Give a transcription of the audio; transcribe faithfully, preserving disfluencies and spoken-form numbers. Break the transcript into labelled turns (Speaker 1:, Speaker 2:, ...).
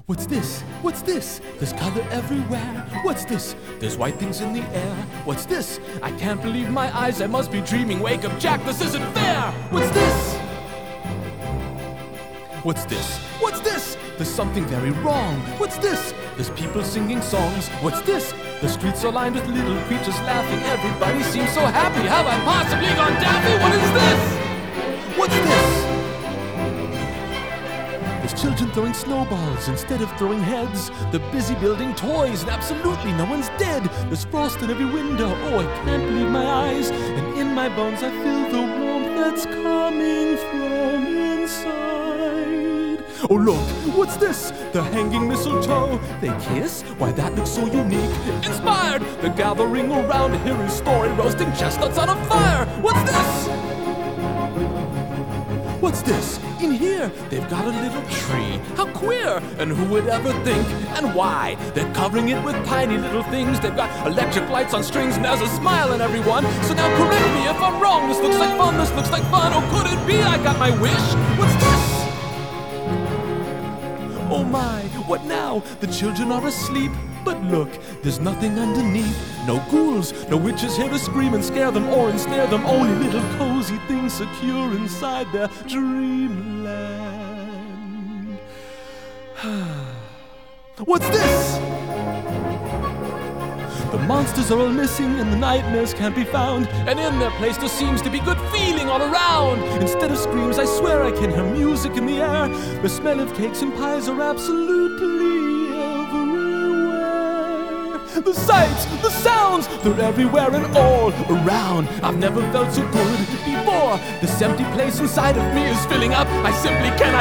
Speaker 1: What's this? What's this? There's color everywhere. What's this? There's white things in the air. What's this? I can't believe my eyes. I must be dreaming. Wake up, Jack, this isn't fair. What's this? What's this? What's this? There's something very wrong. What's this? There's people singing songs. What's this? The streets are lined with little creatures laughing. Everybody seems so happy. Have I possibly gone daffy? What is this? What's this? There's children throwing snowballs instead of throwing heads. They're busy building toys and absolutely no one's dead. There's frost in every window. Oh, I can't believe my eyes. And in my bones I feel the warmth that's coming from inside. Oh look, what's this? They're hanging mistletoe. They kiss? Why that looks so unique. Inspired! They're gathering around to hear his story, roasting chestnuts on a fire. What's this? What's this? In here, they've got a little tree. How queer! And who would ever think? And why? They're covering it with tiny little things. They've got electric lights on strings and there's a smile in everyone. So now correct me if I'm wrong. This looks like fun, this looks like fun. Oh, could it be I got my wish? What's this? Oh my, what now? The children are asleep. But look, there's nothing underneath. No ghouls, no witches here to scream and scare them or ensnare them. Only little cozy things secure inside their dreamland. What's this? The monsters are all missing and the nightmares can't be found. And in their place there seems to be good feeling all around. Instead of screams, I swear I can hear music in the air. The smell of cakes and pies are absolutely everywhere. The sights, the sounds, they're everywhere and all around. I've never felt so good before. This empty place inside of me is filling up. I simply cannot